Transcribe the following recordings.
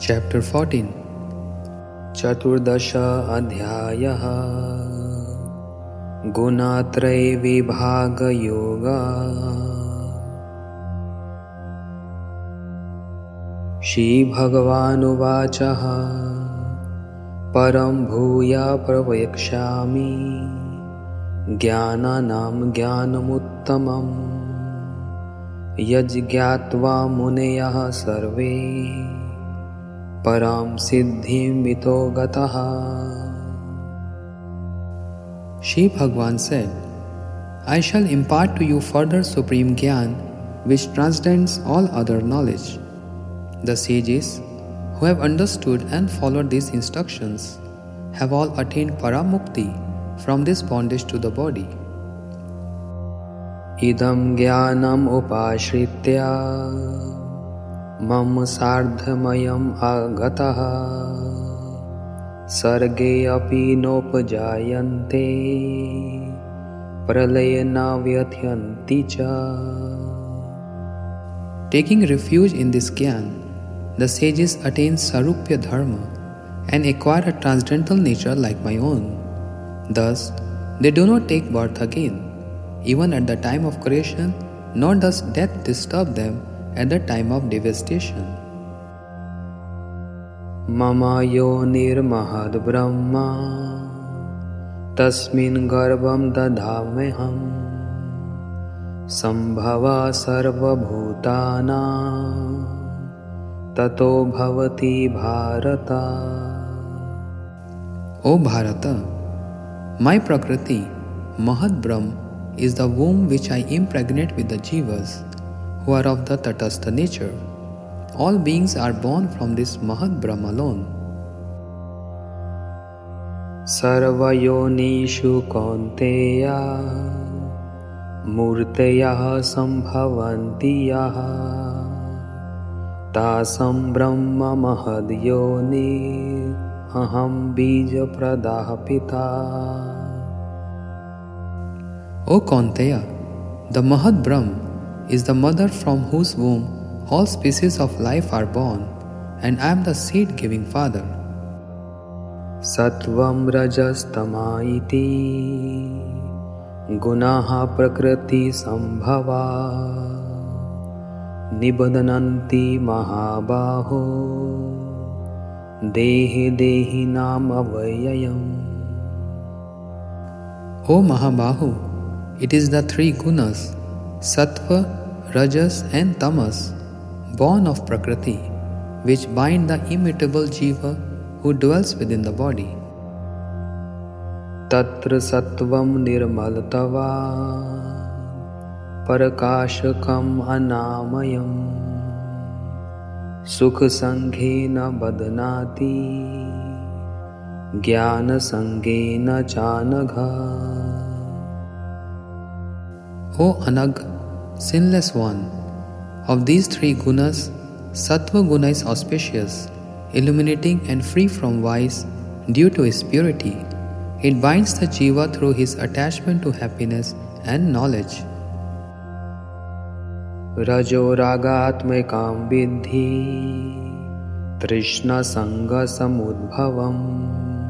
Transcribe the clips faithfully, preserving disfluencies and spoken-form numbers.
Chapter fourteen. Chaturdasha Adhyayah Gunatraya Vibhaga Yoga. Shri Bhagavan Uvachaha Param Bhuya Pravayakshami Jnananam Jnanamuttamam Yajgyatva Muneyah Sarve Param Siddhim Mito Gataha. Shri Bhagavan said, I shall impart to you further supreme Gyan which transcends all other knowledge. The sages who have understood and followed these instructions have all attained Paramukti from this bondage to the body. Idam Gyanam Upashritya Mam Sardhamayam Agataha Sarge Api Nopajayante Pralayana Vyatyanti Cha. Taking refuge in this Gyan, the sages attain Sarupya Dharma and acquire a transcendental nature like my own. Thus, they do not take birth again, even at the time of creation, nor does death disturb them at the time of devastation. Mama yonir mahad brahma tasmin garbham dadhameham sambhava sarva bhutana tato bhavati bharata. O Bharata, my Prakriti, Mahad Brahm, is the womb which I impregnate with the Jivas, who are of the Tatastha nature. All beings are born from this Mahad Brahm alone. Sarva yonishu kaunteya murteyah sambhavanti yaha tasam brahma mahad yoni aham bija pradah pita. O Kaunteya, the Mahad Brahm is the mother from whose womb all species of life are born, and I am the seed-giving father. Sattvam rajas tama iti gunaha prakriti sambhava nibadhananti mahabaho dehi dehi nam avayayam. O Mahabahu, it is the three gunas, Sattva, Rajas and Tamas, born of Prakriti, which bind the immutable Jiva who dwells within the body. Tatra Sattvam Nirmalatava Parakashakam Anamayam Sukha Sanghena Badhanati Jnana Sanghena Chanagha. O Anag, sinless one, of these three gunas, Sattva Guna is auspicious, illuminating and free from vice due to its purity. It binds the Jiva through his attachment to happiness and knowledge. Rajo Ragatmekam Vidhi Trishna Sangha Samudbhavam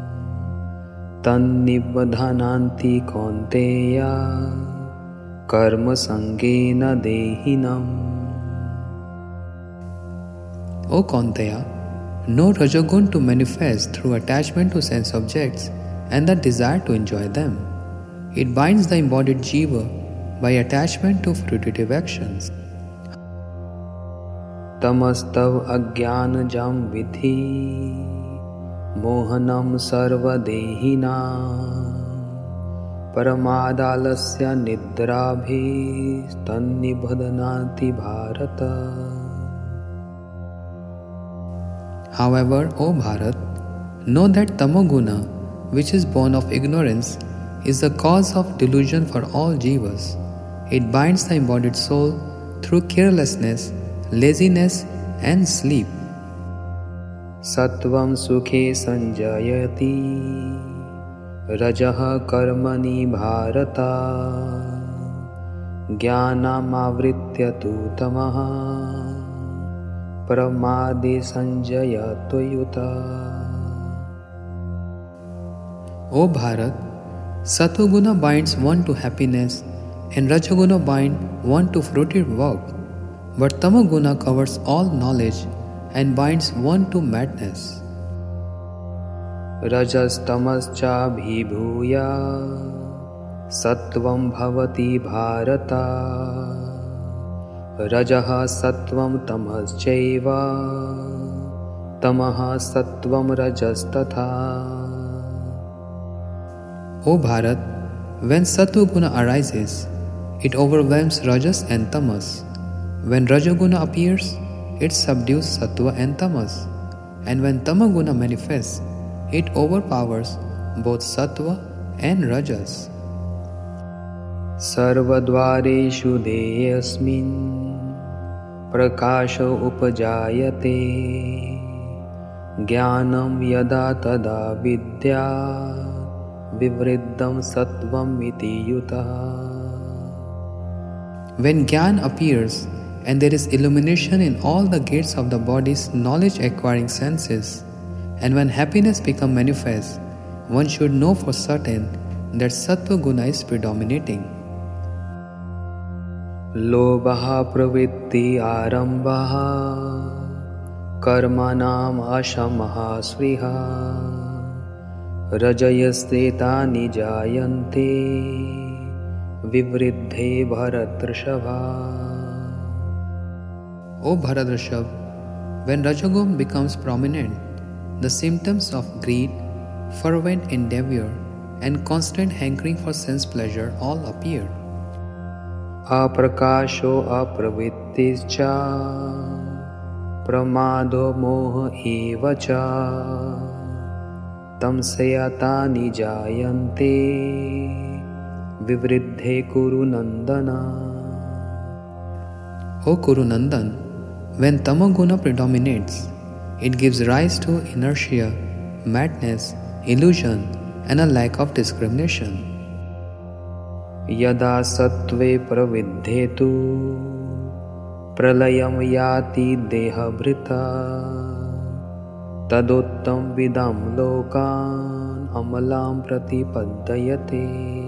Tan Nibbadhananti Kaunteya Karma Sangena Dehinam. O Kaunteya, know Rajogun to manifest through attachment to sense objects and the desire to enjoy them. It binds the embodied Jiva by attachment to fruitive actions. Tamastav Ajnana Jam Vidhi Mohanam Sarva Dehina Paramadalasya Nidrabhi Tannibhadanati Bharata. However, O Bharat, know that Tamoguna, which is born of ignorance, is the cause of delusion for all Jivas. It binds the embodied soul through carelessness, laziness and sleep. Sattvam Sukhe Sanjayati Rajaha Karmani Bharata Jnanamavritya tu tamaha pramade sanjayatu yuta. O Bharat, Sattva-guna binds one to happiness and Rajaguna bind one to fruitive work, but Tamaguna covers all knowledge and binds one to madness. Rajas tamascha bhibhuya sattvam bhavati bharata rajaha sattvam tamaschaiva tamaha sattvam rajas tatha. O Bharat, when Sattva-guna arises, it overwhelms Rajas and Tamas. When Rajaguna appears, it subdues Sattva and Tamas. And when Tamaguna manifests, it overpowers both Sattva and Rajas. Sarvadvareshu deyasmin prakasha upajayate jnanam yada tada vidya vivriddham sattvam iti yutaha. When Gyan appears and there is illumination in all the gates of the body's knowledge-acquiring senses, and when happiness becomes manifest, one should know for certain that Sattva-guna is predominating. Lobha pravritti arambha karmanam ashamaha sriha Rajayasteta nijayante vivriddhe bharatrishabha. O Bharadrishabh, when Rajaguna becomes prominent, the symptoms of greed, fervent endeavor, and constant hankering for sense pleasure all appear. Aprakasho apravrittischa pramado moha evacha tamsayata nijayante vivriddhe kuru nandana. O Kuru Nandan, when Tamaguna predominates, it gives rise to inertia, madness, illusion, and a lack of discrimination. Yada sattve pravidhetu pralayam yati dehabrita tadottam vidam lokan amalam pratipaddayate.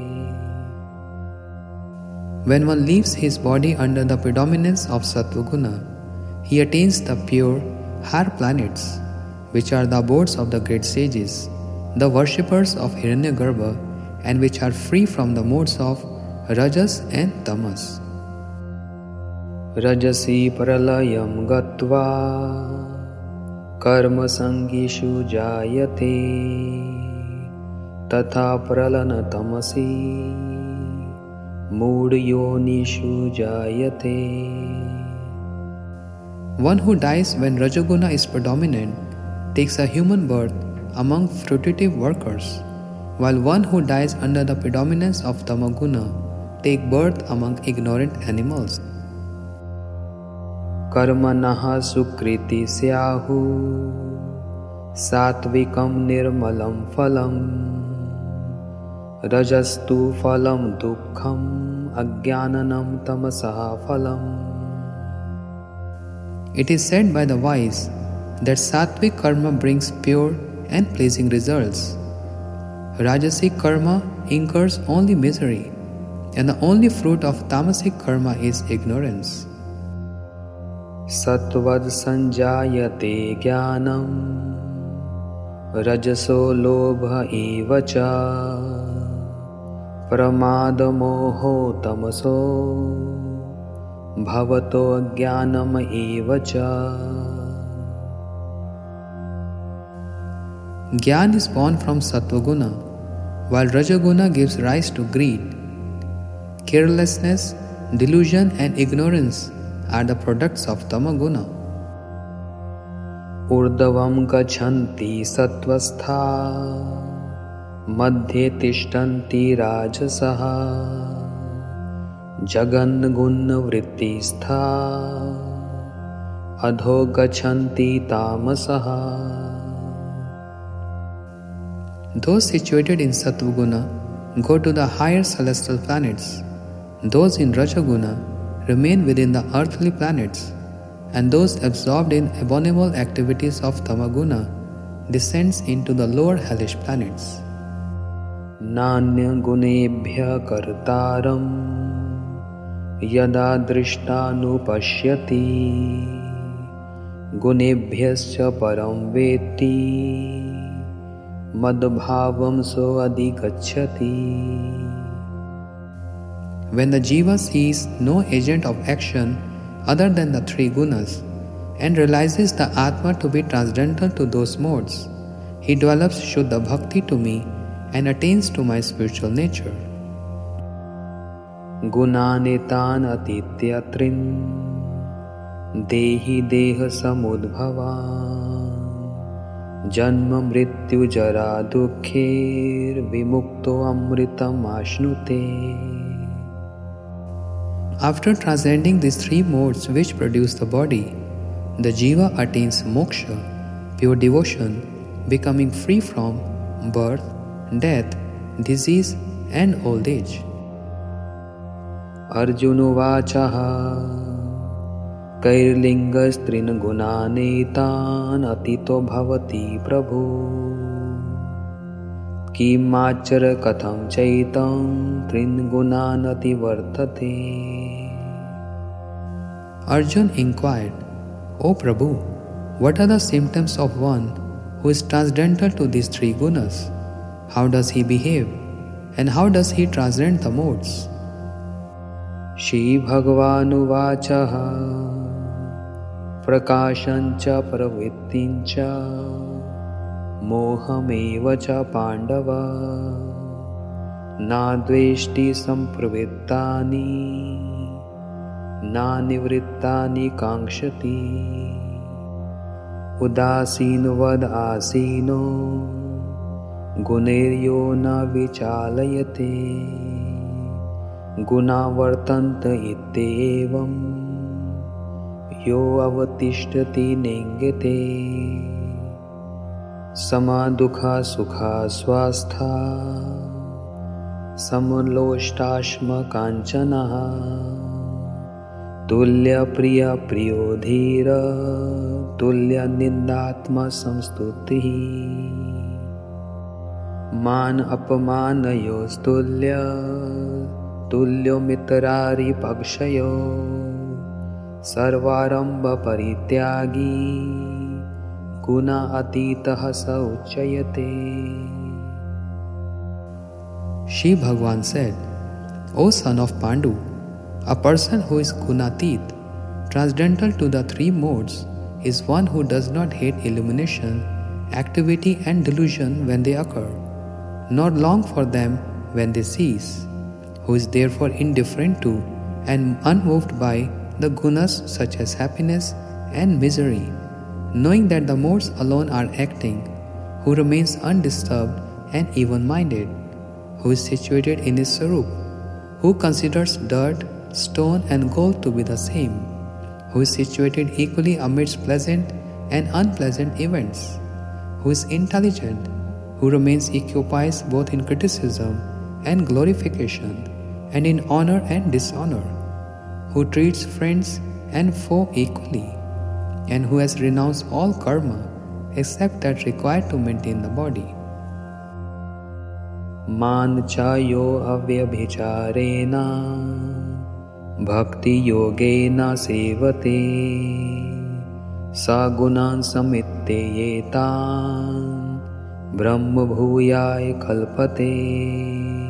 When one leaves his body under the predominance of Sattva-guna, he attains the pure, higher planets, which are the abodes of the great sages, the worshippers of Hiranyagarbha, and which are free from the modes of Rajas and Tamas. Rajasi pralayam gatva karma sangishu jayate tatha pralana tamasi mood yonishu jayate. One who dies when Rajaguna is predominant takes a human birth among fruitive workers, while one who dies under the predominance of Tamaguna takes birth among ignorant animals. Karmanaha sukriti syahu satvikam nirmalam phalam rajastu phalam dukkham ajnanam tamasaha phalam. It is said by the wise that sattvic karma brings pure and pleasing results. Rajasic karma incurs only misery, and the only fruit of tamasic karma is ignorance. Sattvad sanjayate jnanam rajaso lobha evacha pramada moho tamaso bhavato ajnanam evacha. Gyan is born from Sattva-guna, while Rajaguna gives rise to greed. Carelessness, delusion and ignorance are the products of Tamaguna. Urdavam gachanti sattvastha madhye tishtanti rajasaha jagan gunna vrittistha adho gachanti tamasaha. Those situated in Sattva-guna go to the higher celestial planets. Those in Rajaguna remain within the earthly planets, and those absorbed in abominable activities of Tamaguna descends into the lower hellish planets. Nanya gunebhya kartaram yada drishnanupashyati gunebhyascha param veti madbhavam so adhigacchati. When the jiva sees no agent of action other than the three gunas and realizes the Atma to be transcendental to those modes, he develops Shuddha Bhakti to me and attains to my spiritual nature. Gunanitan atityatrin dehi deha samudbhavan janma mrityu jara dukkher vimukto amritam ashnute. After transcending these three modes which produce the body, the jiva attains moksha, pure devotion, becoming free from birth, death, disease, and old age. Arjuna vachaha kairlingastrin gunanetan atito bhavati prabhu kimachara katham chaitam trin gunanati vartate. Arjun inquired, O Prabhu, what are the symptoms of one who is transcendental to these three gunas? How does he behave? And how does he transcend the modes? Shri Bhagavanu vachaha prakashancha pravittincha mohameva cha pandava na dveshti sampravittani na nivrittani kankshati udasino vad asino guneryo na vichalayate guna vartanta ittevam yo avatishtati nengete sama dukha sukha swastha samaloštashma kanchanaha tulya priya priyo dhira tulya nindatma samstuti man apamanayo-stulya tulyo mitrari pakshayo sarvaramba parityagi guna atitaha sa uchayate. Shri Bhagavan said, O son of Pandu, a person who is gunatit, transcendental to the three modes, is one who does not hate illumination, activity and delusion when they occur, nor long for them when they cease, who is therefore indifferent to and unmoved by the gunas such as happiness and misery, knowing that the modes alone are acting, who remains undisturbed and even-minded, who is situated in his sarup, who considers dirt, stone and gold to be the same, who is situated equally amidst pleasant and unpleasant events, who is intelligent, who remains equipoised both in criticism and glorification, and in honor and dishonor, who treats friends and foe equally, and who has renounced all karma except that required to maintain the body. Man chayo avyabhicharena bhakti yogena sevate sagunan samitteyetan brahma bhuyaya kalpate.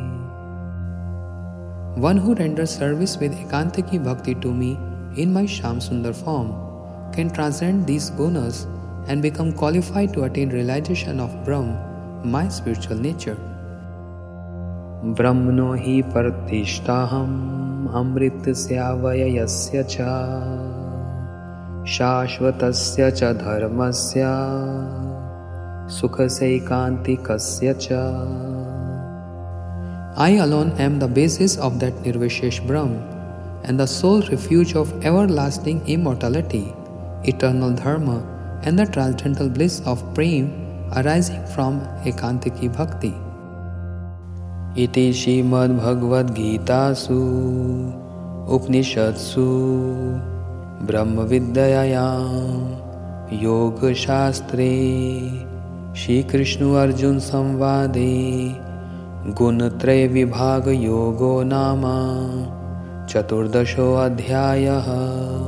One who renders service with ekantaki bhakti to me in my Shyam Sundar form can transcend these gunas and become qualified to attain realization of Brahm, my spiritual nature. Brahmano hi partishtaham amritasya cha shashvatasya cha dharmasya sukhasaikantikasya cha. I alone am the basis of that Nirvishesh Brahm and the sole refuge of everlasting immortality, eternal dharma and the transcendental bliss of prem arising from ekantaki bhakti. Iti Srimad Bhagavad Gita Su Upanishadsu ब्रह्मविद्यायां योगशास्त्रे श्रीकृष्णार्जुनसंवादे गुणत्रयविभागयोगो नाम चतुर्दशोऽध्यायः।